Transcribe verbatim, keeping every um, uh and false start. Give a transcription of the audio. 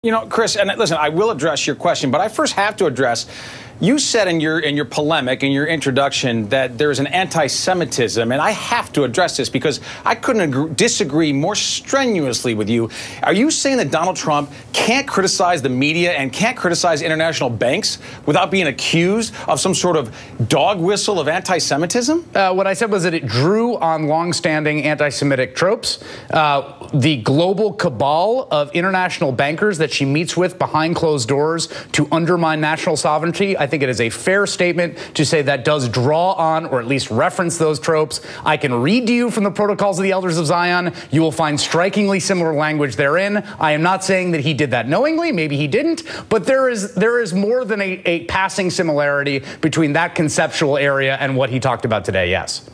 You know, Chris, and listen, I will address your question, but I first have to address, you said in your in your polemic, in your introduction, that there's an anti-Semitism, and I have to address this because I couldn't agree, disagree more strenuously with you. Are you saying that Donald Trump can't criticize the media and can't criticize international banks without being accused of some sort of dog whistle of anti-Semitism? Uh, what I said was that it drew on longstanding anti-Semitic tropes. Uh, the global cabal of international bankers that she meets with behind closed doors to undermine national sovereignty, I think it is a fair statement to say that does draw on or at least reference those tropes. I can read to you from the Protocols of the Elders of Zion. You will find strikingly similar language therein. I am not saying that he did that knowingly. Maybe he didn't. But there is there is more than a, a passing similarity between that conceptual area and what he talked about today, yes.